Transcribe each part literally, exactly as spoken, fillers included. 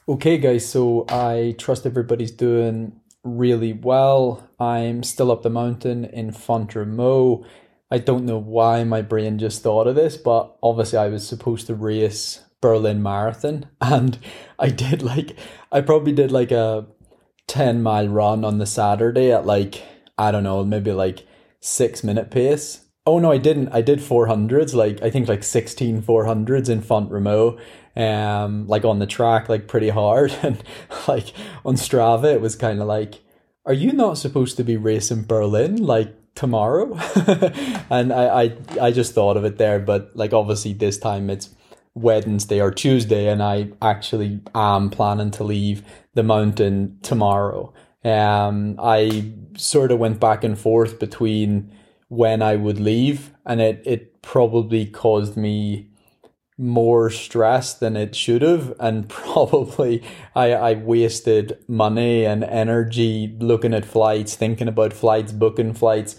Okay, guys, so I trust everybody's doing really well. I'm still up the mountain in Font Romeu. I don't know why my brain just thought of this, but obviously I was supposed to race Berlin Marathon, and I did like, I probably did like a ten mile run on the Saturday at like, I don't know, maybe like six minute pace. Oh no, I didn't. I did four hundreds, like I think like sixteen four hundreds in Font Romeu, um, like on the track, like pretty hard. And like on Strava, it was kind of like, are you not supposed to be racing Berlin like tomorrow? And I, I, I just thought of it there, but like obviously this time it's Wednesday or Tuesday, and I actually am planning to leave the mountain tomorrow. Um, I sort of went back and forth between when I would leave, and it, it probably caused me more stress than it should have, and probably I, I wasted money and energy looking at flights, thinking about flights, booking flights.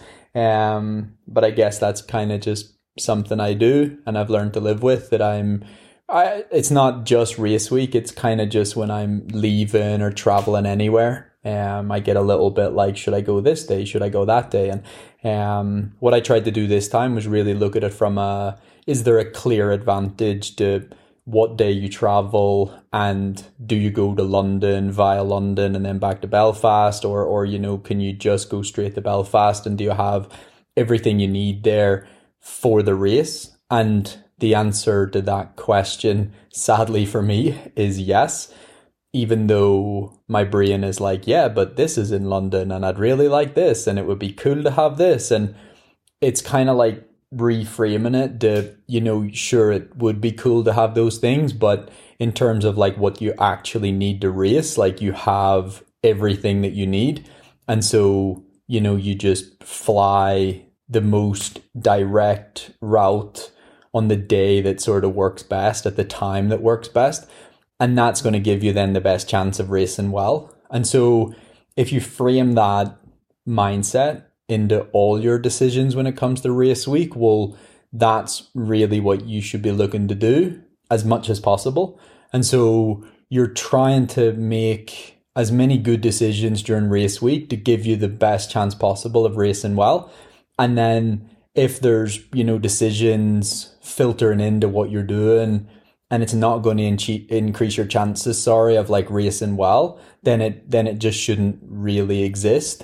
Um, but I guess that's kind of just something I do, and I've learned to live with that. I'm I it's not just race week, it's kind of just when I'm leaving or traveling anywhere. Um, I get a little bit like, should I go this day? Should I go that day? And um, what I tried to do this time was really look at it from a, is there a clear advantage to what day you travel, and do you go to London via London and then back to Belfast, or or you know, can you just go straight to Belfast, and do you have everything you need there for the race? And the answer to that question, sadly for me, is yes. Even though my brain is like, yeah, but this is in London and I'd really like this and it would be cool to have this. And it's kind of like reframing it to, you know, sure, it would be cool to have those things, but in terms of like what you actually need to race, like you have everything that you need. And so, you know, you just fly the most direct route on the day that sort of works best at the time that works best. And that's going to give you then the best chance of racing well. And so if you frame that mindset into all your decisions when it comes to race week, well, that's really what you should be looking to do as much as possible. And so you're trying to make as many good decisions during race week to give you the best chance possible of racing well. And then if there's, you know, decisions filtering into what you're doing, and it's not going to in- increase your chances, sorry, of like racing well, then it then it just shouldn't really exist.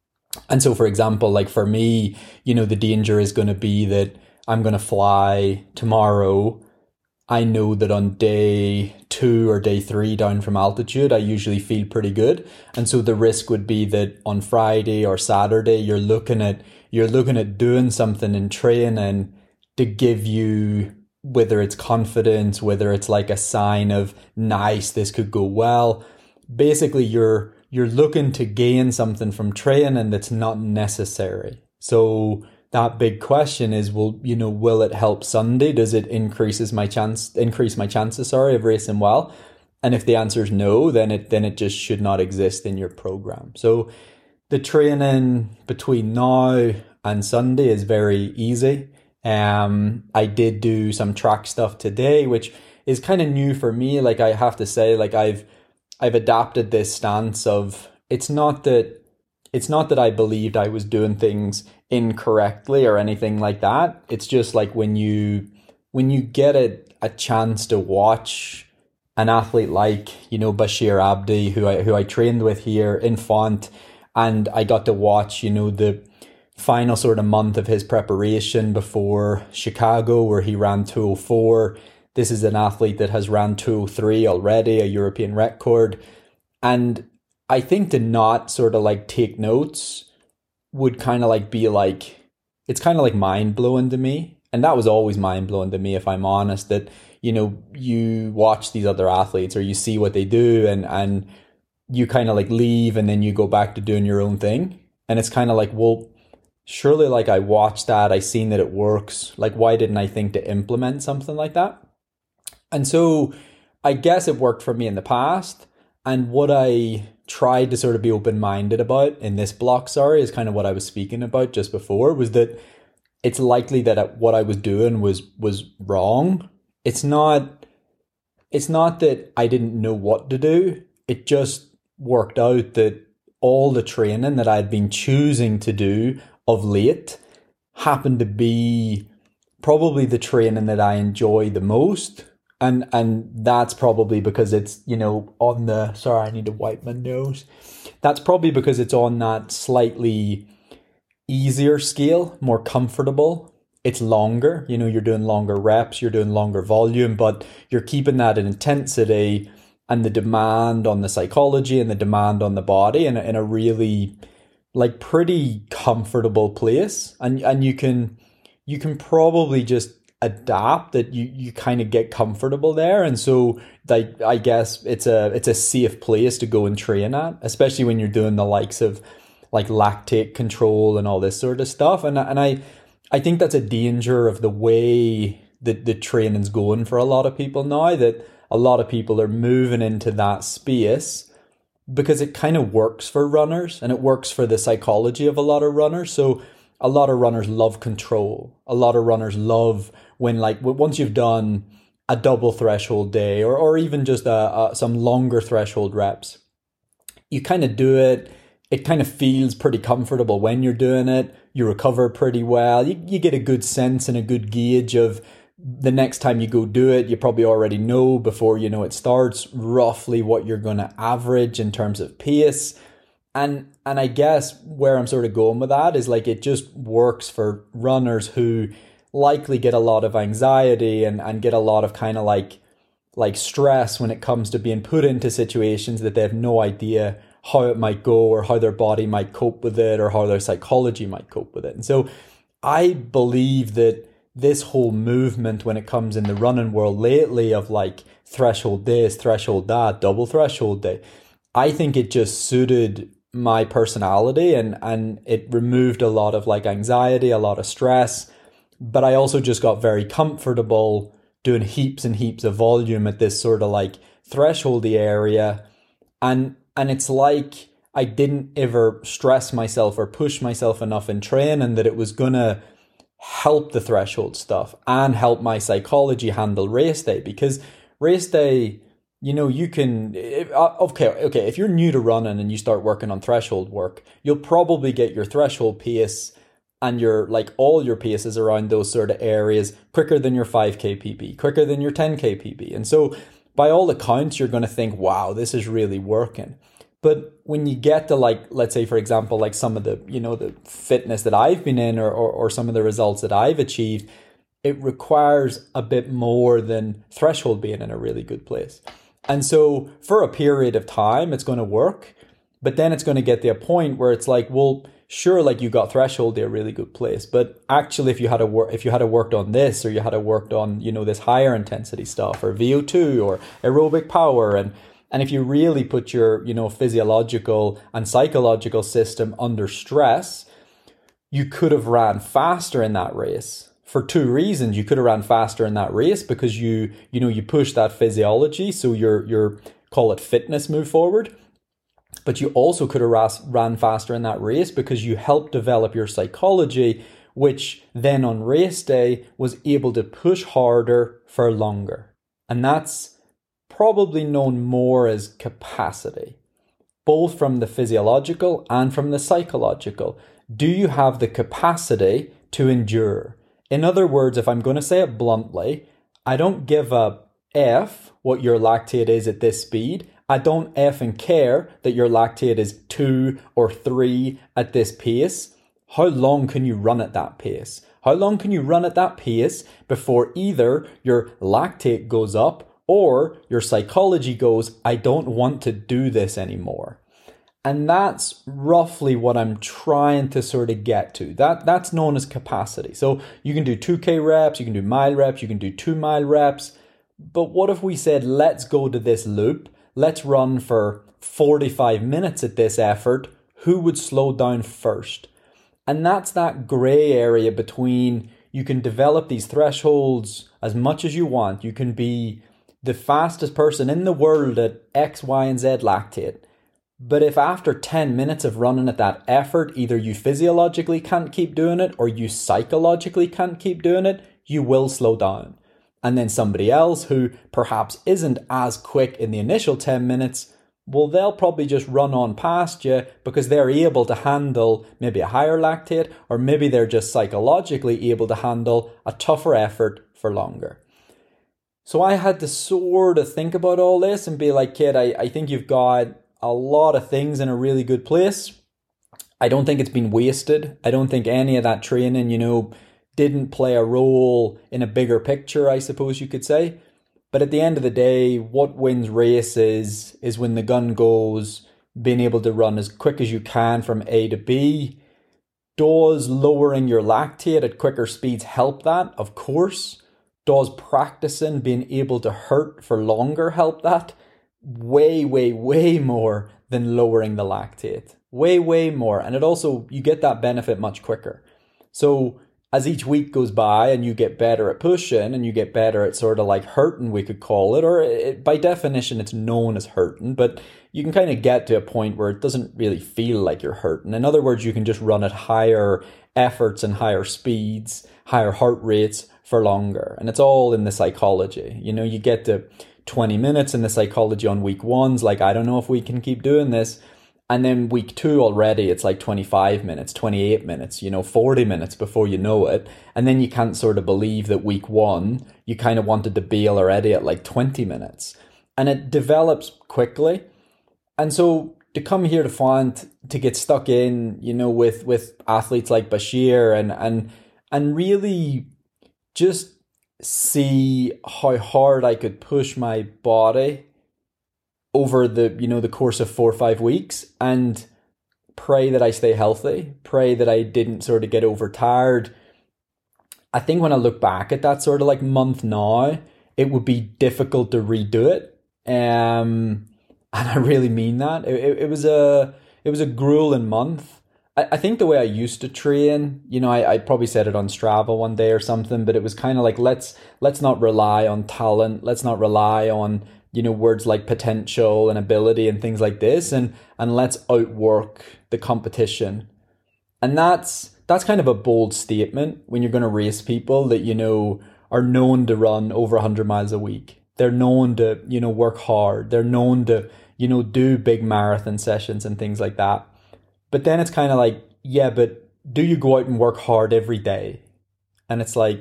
And so, for example, like for me, you know, the danger is going to be that I'm going to fly tomorrow. I know that on day two or day three down from altitude, I usually feel pretty good. And so the risk would be that on Friday or Saturday, you're looking at you're looking at doing something in training to give you, whether it's confidence, whether it's like a sign of nice, this could go well. Basically, you're you're looking to gain something from training that's not necessary. So that big question is, well, you know, will it help Sunday? Does it increases my chance increase my chances, sorry, of racing well? And if the answer is no, then it then it just should not exist in your program. So the training between now and Sunday is very easy. Um, I did do some track stuff today, which is kind of new for me. Like I have to say, like I've I've adapted this stance of it's not that it's not that I believed I was doing things incorrectly or anything like that. It's just like when you when you get a, a chance to watch an athlete like, you know, Bashir Abdi, who I who I trained with here in Font, and I got to watch, you know, the final sort of month of his preparation before Chicago, where he ran two oh four. This is an athlete that has ran two oh three already, a European record. And I think to not sort of like take notes would kind of like be like, it's kind of like mind blowing to me. And that was always mind blowing to me, if I'm honest, that, you know, you watch these other athletes or you see what they do, and, and you kind of like leave and then you go back to doing your own thing. And it's kind of like, well, surely like I watched that, I seen that it works. Like, why didn't I think to implement something like that? And so I guess it worked for me in the past. And what I tried to sort of be open-minded about in this block, sorry, is kind of what I was speaking about just before, was that it's likely that what I was doing was was wrong. It's not it's not that I didn't know what to do. It just worked out that all the training that I'd been choosing to do of late happened to be probably the training that I enjoy the most. And and that's probably because it's, you know, on the, sorry, I need to wipe my nose. That's probably because it's on that slightly easier scale, more comfortable. It's longer, you know, you're doing longer reps, you're doing longer volume, but you're keeping that intensity and the demand on the psychology and the demand on the body in a, in a really like pretty comfortable place. And and you can you can probably just adapt that you you kind of get comfortable there. And so like I guess it's a it's a safe place to go and train at, especially when you're doing the likes of like lactate control and all this sort of stuff. And and I I think that's a danger of the way that the training's going for a lot of people now, that a lot of people are moving into that space because it kind of works for runners and it works for the psychology of a lot of runners. So a lot of runners love control. A lot of runners love when, like, once you've done a double threshold day or, or even just a, a, some longer threshold reps, you kind of do it. It kind of feels pretty comfortable when you're doing it. You recover pretty well. You, you get a good sense and a good gauge of the next time you go do it. You probably already know before you know it starts roughly what you're going to average in terms of pace. And and I guess where I'm sort of going with that is like it just works for runners who likely get a lot of anxiety and, and get a lot of kind of like like stress when it comes to being put into situations that they have no idea how it might go or how their body might cope with it or how their psychology might cope with it. And so I believe that this whole movement when it comes in the running world lately of like threshold this, threshold that, double threshold day, I think it just suited my personality and, and it removed a lot of like anxiety, a lot of stress. But I also just got very comfortable doing heaps and heaps of volume at this sort of like thresholdy area. And And it's like I didn't ever stress myself or push myself enough in training that it was going to help the threshold stuff and help my psychology handle race day. Because race day, you know, you can, okay, okay, if you're new to running and you start working on threshold work, you'll probably get your threshold pace and your, like all your paces around those sort of areas quicker than your five K P B, quicker than your ten K P B. And so by all accounts, you're going to think, wow, this is really working. But when you get to like, let's say, for example, like some of the, you know, the fitness that I've been in or, or, or some of the results that I've achieved, it requires a bit more than threshold being in a really good place. And so for a period of time, it's going to work. But then it's going to get to a point where it's like, well, sure, like you got threshold in a really good place. But actually, if you had a work, if you had a worked on this or you had a worked on, you know, this higher intensity stuff or V O two or aerobic power and And if you really put your, you know, physiological and psychological system under stress, you could have ran faster in that race for two reasons. You could have ran faster in that race because you, you know, you push that physiology. So your, your, call it fitness move forward. But you also could have ran faster in that race because you helped develop your psychology, which then on race day was able to push harder for longer. And that's probably known more as capacity, both from the physiological and from the psychological. Do you have the capacity to endure? In other words, if I'm going to say it bluntly, I don't give a F what your lactate is at this speed. I don't effing care that your lactate is two or three at this pace. How long can you run at that pace? How long can you run at that pace before either your lactate goes up or your psychology goes, I don't want to do this anymore? And that's roughly what I'm trying to sort of get to. That That's known as capacity. So you can do two K reps, you can do mile reps, you can do two mile reps. But what if we said, let's go to this loop. Let's run for forty-five minutes at this effort. Who would slow down first? And that's that gray area between you can develop these thresholds as much as you want. You can be the fastest person in the world at X, Y, and Z lactate. But if after ten minutes of running at that effort, either you physiologically can't keep doing it or you psychologically can't keep doing it, you will slow down. And then somebody else who perhaps isn't as quick in the initial ten minutes, well, they'll probably just run on past you because they're able to handle maybe a higher lactate, or maybe they're just psychologically able to handle a tougher effort for longer. So I had to sort of think about all this and be like, kid, I, I think you've got a lot of things in a really good place. I don't think it's been wasted. I don't think any of that training, you know, didn't play a role in a bigger picture, I suppose you could say. But at the end of the day, what wins races is when the gun goes, being able to run as quick as you can from A to B. Does lowering your lactate at quicker speeds help that? Of course. Does practicing being able to hurt for longer help that? Way, way, way more than lowering the lactate. Way, way more. And it also, you get that benefit much quicker. So as each week goes by and you get better at pushing and you get better at sort of like hurting, we could call it, or it, by definition, it's known as hurting, but you can kind of get to a point where it doesn't really feel like you're hurting. In other words, you can just run at higher efforts and higher speeds, higher heart rates for longer. And it's all in the psychology. You know, you get to twenty minutes in the psychology on week one's like, I don't know if we can keep doing this. And then week two already, it's like twenty-five minutes, twenty-eight minutes, you know, forty minutes before you know it. And then you can't sort of believe that week one, you kind of wanted to bail already at like twenty minutes. And it develops quickly. And so to come here to find, to get stuck in, you know, with, with athletes like Bashir and, and, and really just see how hard I could push my body over the, you know, the course of four or five weeks, and pray that I stay healthy, pray that I didn't sort of get overtired. I think when I look back at that sort of like month now, it would be difficult to redo it. Um, and I really mean that. It, it, it was a, it was a grueling month. I, I think the way I used to train, you know, I, I probably said it on Strava one day or something, but it was kind of like, let's, let's not rely on talent. Let's not rely on, you know, words like potential and ability and things like this, and and let's outwork the competition. And that's that's kind of a bold statement when you're going to race people that, you know, are known to run over one hundred miles a week. They're known to, you know, work hard. They're known to, you know, do big marathon sessions and things like that. But then it's kind of like, yeah, but do you go out and work hard every day? And it's like,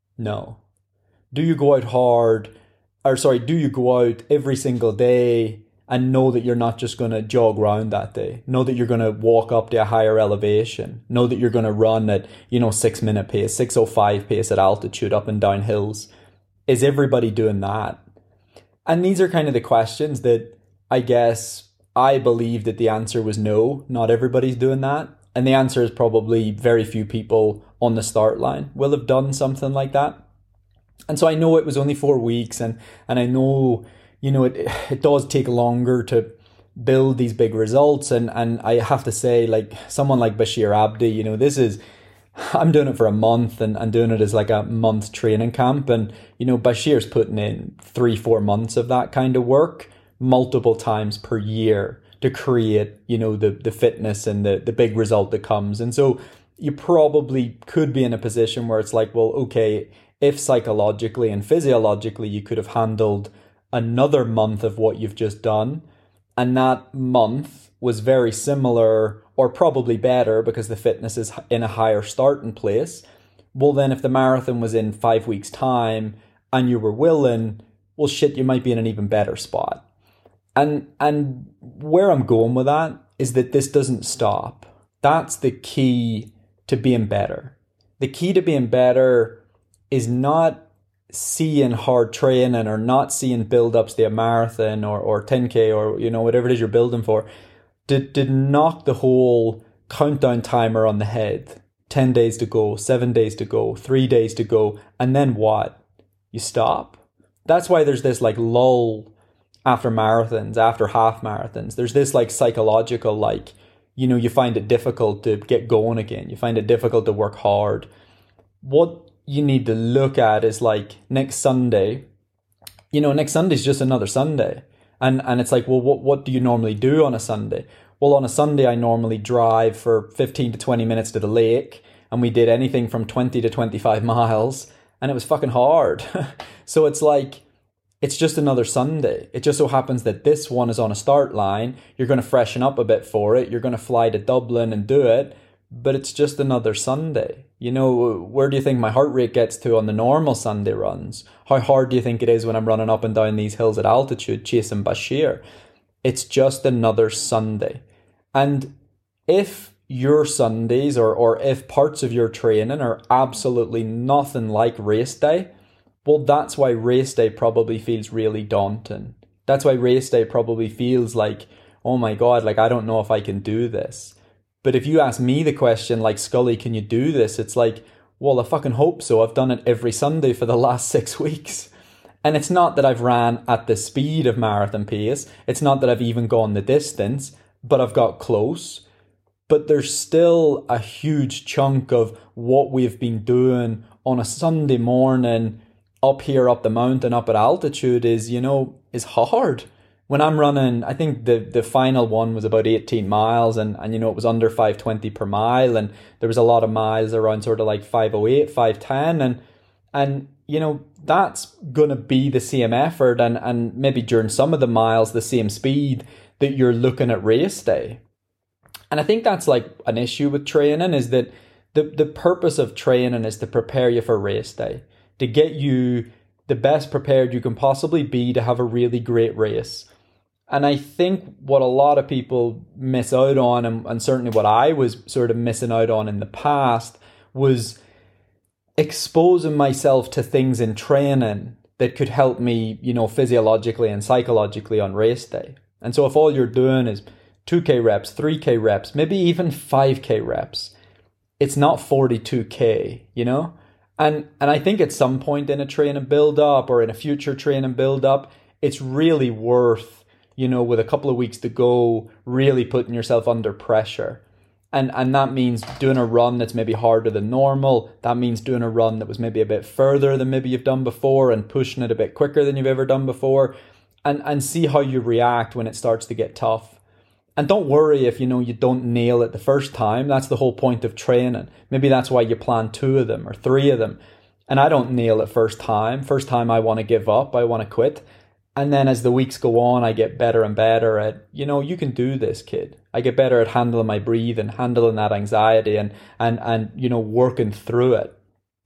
no. Do you go out hard Or sorry, do you go out every single day and know that you're not just going to jog around that day? Know that you're going to walk up to a higher elevation? Know that you're going to run at, you know, six minute pace, six oh five pace at altitude up and down hills? Is everybody doing that? And these are kind of the questions that I guess I believe that the answer was no, not everybody's doing that. And the answer is probably very few people on the start line will have done something like that. And so I know it was only four weeks and, and I know, you know, it it does take longer to build these big results. And, and I have to say, like someone like Bashir Abdi, you know, this is, I'm doing it for a month and, and doing it as like a month training camp. And, you know, Bashir's putting in three, four months of that kind of work multiple times per year to create, you know, the, the fitness and the, the big result that comes. And so you probably could be in a position where it's like, well, okay, if psychologically and physiologically you could have handled another month of what you've just done, and that month was very similar or probably better because the fitness is in a higher starting place, well then if the marathon was in five weeks time and you were willing, well shit, you might be in an even better spot. And and where I'm going with that is that this doesn't stop. That's the key to being better. The key to being better is not seeing hard training or not seeing build-ups to a marathon or, or ten K or, you know, whatever it is you're building for, did, did knock the whole countdown timer on the head. ten days to go, seven days to go, three days to go, and then what? You stop. That's why there's this like lull after marathons, after half marathons. There's this like psychological, like, you know, you find it difficult to get going again. You find it difficult to work hard. What you need to look at is like next Sunday, you know, next Sunday's just another Sunday. And and it's like, well, what, what do you normally do on a Sunday? Well, on a Sunday, I normally drive for fifteen to twenty minutes to the lake. And we did anything from twenty to twenty-five miles. and it was fucking hard. So it's like, it's just another Sunday. It just so happens that this one is on a start line. You're going to freshen up a bit for it. You're going to fly to Dublin and do it. But it's just another Sunday. You know, where do you think my heart rate gets to on the normal Sunday runs? How hard do you think it is when I'm running up and down these hills at altitude chasing Bashir? It's just another Sunday. And if your Sundays or, or if parts of your training are absolutely nothing like race day, well, that's why race day probably feels really daunting. That's why race day probably feels like, oh my God, like I don't know if I can do this. But if you ask me the question, like, Scully, can you do this? It's like, well, I fucking hope so. I've done it every Sunday for the last six weeks. And it's not that I've ran at the speed of marathon pace. It's not that I've even gone the distance, but I've got close. But there's still a huge chunk of what we've been doing on a Sunday morning up here, up the mountain, up at altitude is, you know, is hard. When I'm running, I think the, the final one was about eighteen miles and, and, you know, it was under five twenty per mile. And there was a lot of miles around sort of like five oh eight, five ten. And, and you know, that's going to be the same effort and, and maybe during some of the miles, the same speed that you're looking at race day. And I think that's like an issue with training is that the, the purpose of training is to prepare you for race day, to get you the best prepared you can possibly be to have a really great race. And I think what a lot of people miss out on, and, and certainly what I was sort of missing out on in the past, was exposing myself to things in training that could help me, you know, physiologically and psychologically on race day. And so if all you're doing is two K reps, three K reps, maybe even five K reps, it's not forty-two K, you know? And and I think at some point in a training build up or in a future training build up, it's really worth, you know, with a couple of weeks to go, really putting yourself under pressure. And and that means doing a run that's maybe harder than normal. That means doing a run that was maybe a bit further than maybe you've done before and pushing it a bit quicker than you've ever done before. And and see how you react when it starts to get tough. And don't worry if, you know, you don't nail it the first time. That's the whole point of training. Maybe that's why you plan two of them or three of them. And I don't nail it first time. First time I want to give up. I want to quit. And then as the weeks go on, I get better and better at, you know, you can do this, kid. I get better at handling my breathing, handling that anxiety and, and, and, you know, working through it.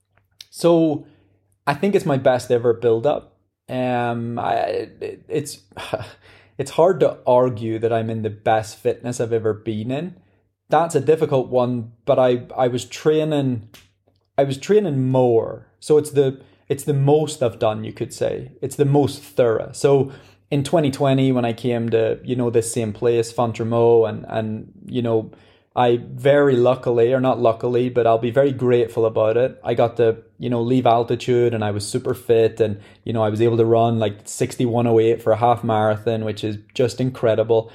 So I think it's my best ever build up. Um, I, it, it's, it's hard to argue that I'm in the best fitness I've ever been in. That's a difficult one, but I, I was training, I was training more. So it's the, It's the most I've done, you could say. It's the most thorough. So in twenty twenty, when I came to, you know, this same place, Fontramaux, and, and, you know, I very luckily, or not luckily, but I'll be very grateful about it. I got to, you know, leave altitude and I was super fit and, you know, I was able to run like sixty-one oh eight for a half marathon, which is just incredible.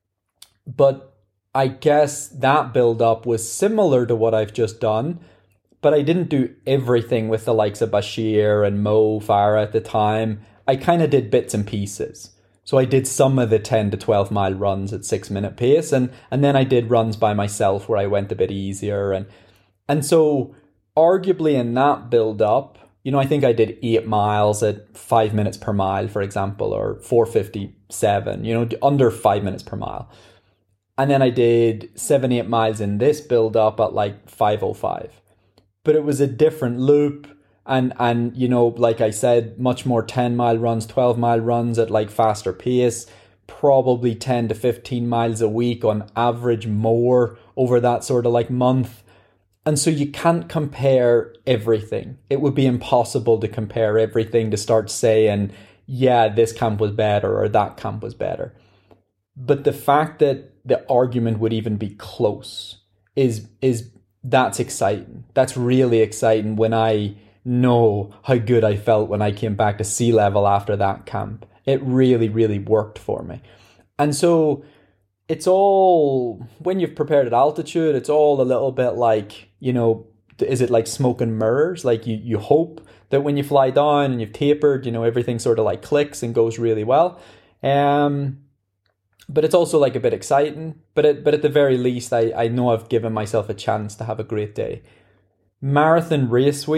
But I guess that build up was similar to what I've just done. But I didn't do everything with the likes of Bashir and Mo Farah at the time. I kind of did bits and pieces. So I did some of the ten to twelve mile runs at six minute pace. And, and then I did runs by myself where I went a bit easier. And, and so arguably in that build up, you know, I think I did eight miles at five minutes per mile, for example, or four fifty-seven, you know, under five minutes per mile. And then I did seven, eight miles in this build up at like five oh five. But it was a different loop. And, and you know, like I said, much more ten mile runs, twelve mile runs at like faster pace, probably ten to fifteen miles a week on average more over that sort of like month. And so you can't compare everything. It would be impossible to compare everything to start saying, yeah, this camp was better or that camp was better. But the fact that the argument would even be close is, is that's exciting. That's really exciting when I know how good I felt when I came back to sea level after that camp. It really, really worked for me. And so it's all, when you've prepared at altitude, it's all a little bit like, you know, is it like smoke and mirrors? Like you, you hope that when you fly down and you've tapered, you know, everything sort of like clicks and goes really well. Um, but it's also like a bit exciting. But at, but at the very least, I, I know I've given myself a chance to have a great day. Marathon race week,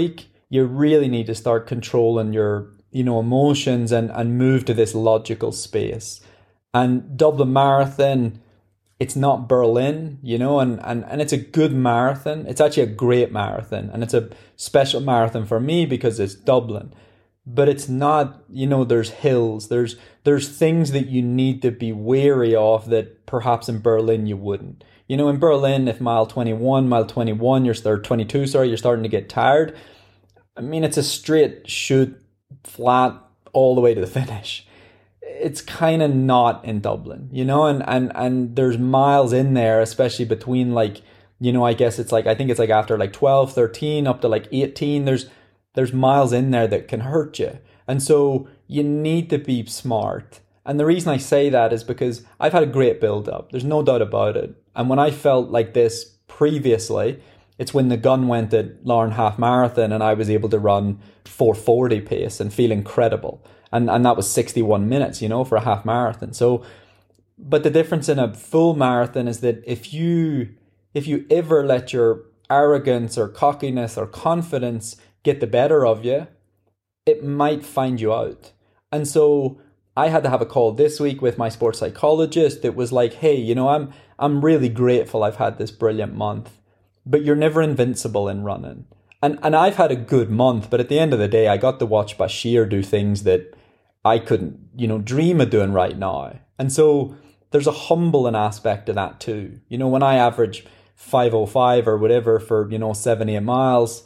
you really need to start controlling your, you know, emotions and, and move to this logical space. And Dublin Marathon, it's not Berlin, you know, and, and, and it's a good marathon. It's actually a great marathon, and it's a special marathon for me because it's Dublin. But it's not, you know, there's hills, there's there's things that you need to be wary of that perhaps in Berlin you wouldn't. You know, in Berlin, if mile twenty-one, mile twenty-one, you're or twenty-two, sorry, you're starting to get tired. I mean, it's a straight shoot, flat, all the way to the finish. It's kind of not in Dublin, you know, and, and, and there's miles in there, especially between like, you know, I guess it's like, I think it's like after like twelve, thirteen, up to like eighteen, there's, there's miles in there that can hurt you. And so you need to be smart. And the reason I say that is because I've had a great build up. There's no doubt about it. And when I felt like this previously, it's when the gun went at Larne Half Marathon and I was able to run four forty pace and feel incredible. And and that was sixty-one minutes, you know, for a half marathon. So, but the difference in a full marathon is that if you if you ever let your arrogance or cockiness or confidence get the better of you, it might find you out. And so I had to have a call this week with my sports psychologist. It was like, hey, you know, I'm I'm really grateful I've had this brilliant month, but you're never invincible in running. And and I've had a good month, but at the end of the day, I got to watch Bashir do things that I couldn't, you know, dream of doing right now. And so there's a humbling aspect to that too. You know, when I average five oh five or whatever for, you know, seventy-eight miles,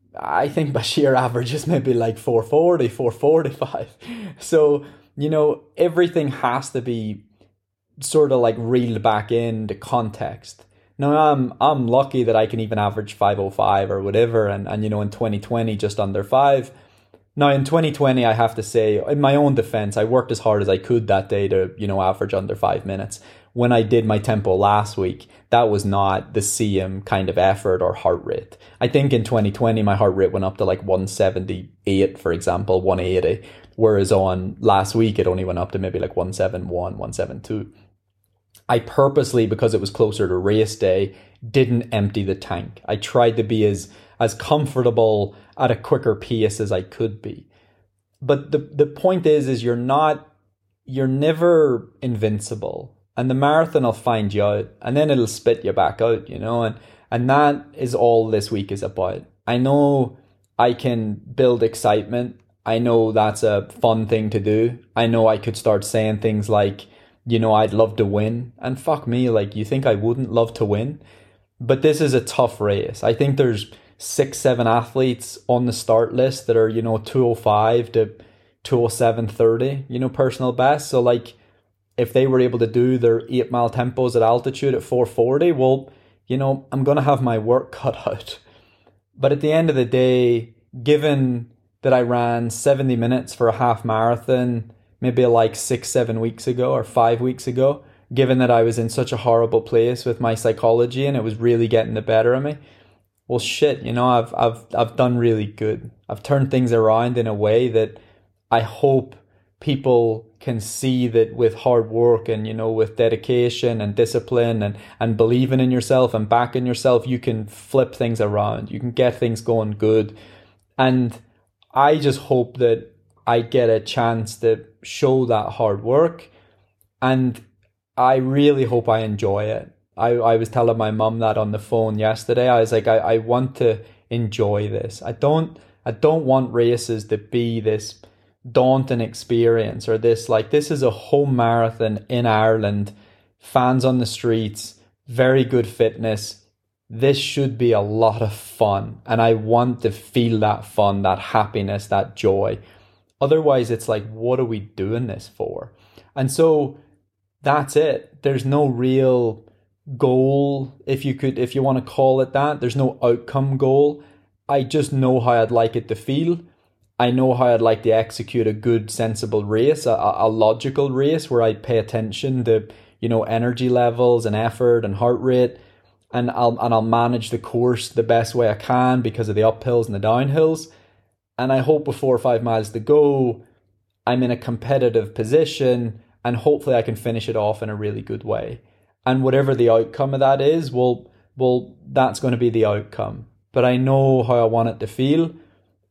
I think Bashir averages maybe like four forty, four forty-five. So, you know, everything has to be sort of like reeled back into context. Now, I'm I'm lucky that I can even average five oh five or whatever, and, and you know, in twenty twenty, just under five. Now, in twenty twenty, I have to say, in my own defense, I worked as hard as I could that day to, you know, average under five minutes. When I did my tempo last week, that was not the same kind of effort or heart rate. I think in twenty twenty, my heart rate went up to like one seventy-eight, for example, one eighty. Whereas on last week, it only went up to maybe like one seventy-one, one seventy-two. I purposely, because it was closer to race day, didn't empty the tank. I tried to be as as comfortable at a quicker pace as I could be. But the the point is, is you're not, you're never invincible. And the marathon will find you out, and then it'll spit you back out, you know, and, and that is all this week is about. I know I can build excitement. I know that's a fun thing to do. I know I could start saying things like, you know, I'd love to win. And fuck me, like, you think I wouldn't love to win? But this is a tough race. I think there's six, seven athletes on the start list that are, you know, two oh five to two oh seven thirty, you know, personal best. So, like, if they were able to do their eight mile tempos at altitude at four forty, well, you know, I'm going to have my work cut out. But at the end of the day, given that I ran seventy minutes for a half marathon, maybe like six, seven weeks ago or five weeks ago, given that I was in such a horrible place with my psychology and it was really getting the better of me, well, shit, you know, I've I've I've done really good. I've turned things around in a way that I hope people can see that with hard work and, you know, with dedication and discipline and, and believing in yourself and backing yourself, you can flip things around. You can get things going good. And I just hope that I get a chance to show that hard work. And I really hope I enjoy it. I, I was telling my mum that on the phone yesterday. I was like, I, I want to enjoy this. I don't I don't want races to be this daunting experience or this, like, this is a home marathon in Ireland, fans on the streets, very good fitness. This should be a lot of fun. And I want to feel that fun, that happiness, that joy. Otherwise, it's like, what are we doing this for? And so that's it. There's no real goal, if you could, if you want to call it that. There's no outcome goal. I just know how I'd like it to feel. I know how I'd like to execute a good, sensible race, a, a logical race where I pay attention to, you know, energy levels and effort and heart rate, and I'll and I'll manage the course the best way I can because of the uphills and the downhills. And I hope with four or five miles to go, I'm in a competitive position, and hopefully I can finish it off in a really good way. And whatever the outcome of that is, well, well, that's going to be the outcome. But I know how I want it to feel.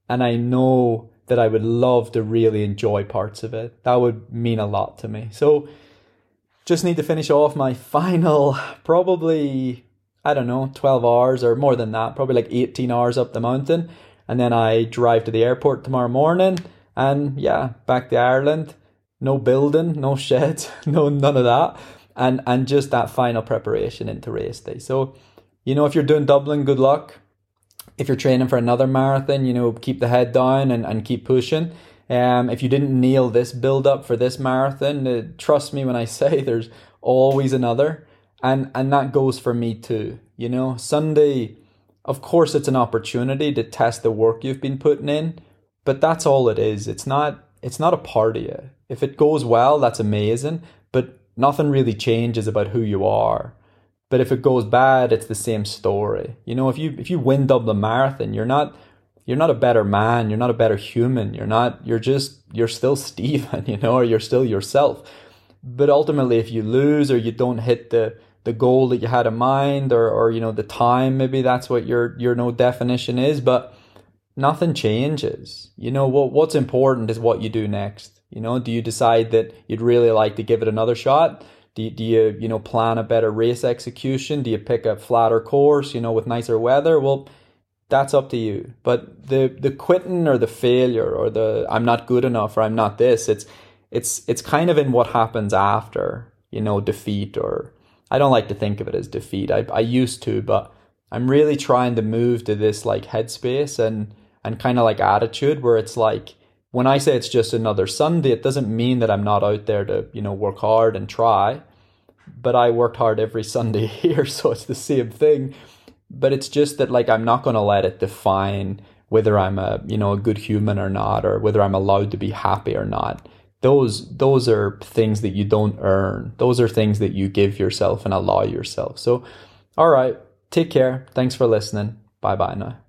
and I know that I would love to really enjoy parts of it. That would mean a lot to me. So just need to finish off my final, probably, I don't know, twelve hours or more than that, probably like eighteen hours up the mountain. And then I drive to the airport tomorrow morning and yeah, back to Ireland. No building, no sheds, no none of that. And and just that final preparation into race day. So, you know, if you're doing Dublin, good luck. If you're training for another marathon, you know, keep the head down and, and keep pushing. Um, if you didn't nail this build up for this marathon, uh, trust me when I say there's always another. And and that goes for me too. You know, Sunday, of course, it's an opportunity to test the work you've been putting in, but that's all it is. It's not it's not a party. If it goes well, that's amazing, but nothing really changes about who you are. But if it goes bad, it's the same story. You know, if you if you win Dublin Marathon, you're not you're not a better man, you're not a better human, you're not you're just you're still Stephen, you know, or you're still yourself. But ultimately, if you lose or you don't hit the the goal that you had in mind, or or you know, the time, maybe that's what your your no definition is, but nothing changes. You know, what what's important is what you do next. You know, do you decide that you'd really like to give it another shot? Do you, do you, you know, plan a better race execution? Do you pick a flatter course, you know, with nicer weather? Well, that's up to you. But the the quitting or the failure or the I'm not good enough or I'm not this, it's it's it's kind of in what happens after, you know, defeat. Or I don't like to think of it as defeat. I I used to, but I'm really trying to move to this like headspace and and kind of like attitude where it's like, when I say it's just another Sunday, it doesn't mean that I'm not out there to, you know, work hard and try. But I worked hard every Sunday here, so it's the same thing. But it's just that, like, I'm not going to let it define whether I'm a, you know, a good human or not, or whether I'm allowed to be happy or not. Those those are things that you don't earn. Those are things that you give yourself and allow yourself. So, all right, take care. Thanks for listening. Bye bye now.